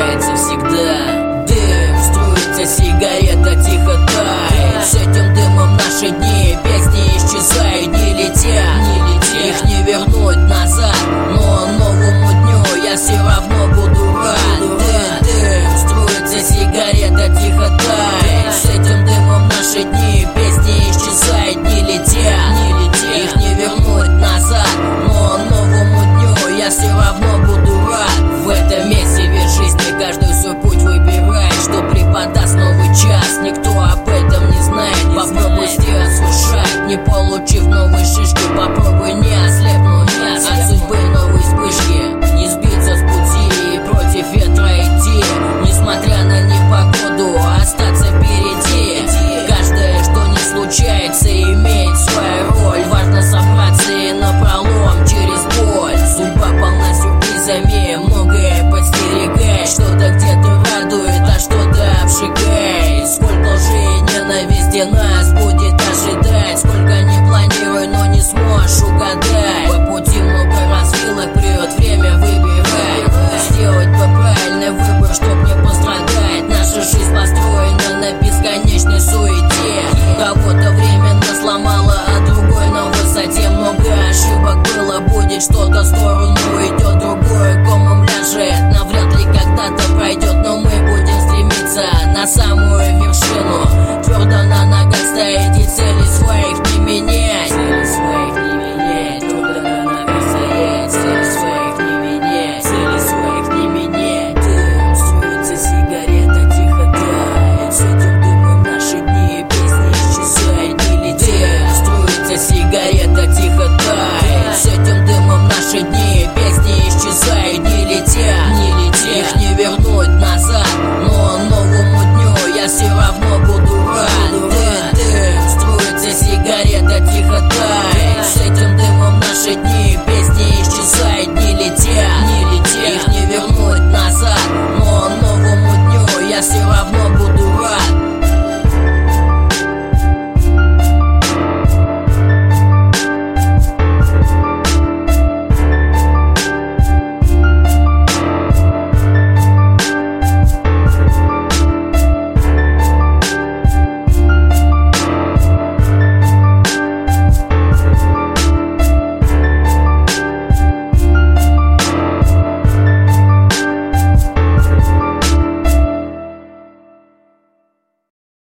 случается всегда. Дым, струится сигарета, тихо тает. С этим дымом наши дни, песни исчезают, не летят. Их не вернуть назад, но новому дню я все равно буду рад. Дым, струится сигарета, тихо тает. С этим дымом наши дни, песни исчезают, не летят. Их не вернуть назад, но новому дню я все равно буду рад. В этом месиве жизни каждый свой путь выбирает, что преподаст новый час, никто об этом не знает. Попробуй сделать свой шаг, не получив новой шишки. Попробуй не ослепнуть от судьбы новой вспышки. Не сбиться с пути и против ветра идти, несмотря на непогоду, остаться впереди. Каждое, что не случается, имеет свою роль. Важно собраться и напролом через боль. Судьба полна сюрпризами, многое подстерегает. Что-то где-то радует, а что-то обжигает. Сколько лжи и ненависти нас будет ожидать. Сколько не планируй, но не сможешь угадать. По пути много развилок, придет время, выбирай. Сделать бы правильный выбор, чтоб не пострадать. Наша жизнь построена на бесконечной суете. Кого-то временно сломала, а другой на высоте. Много ошибок было, будет что-то здорово.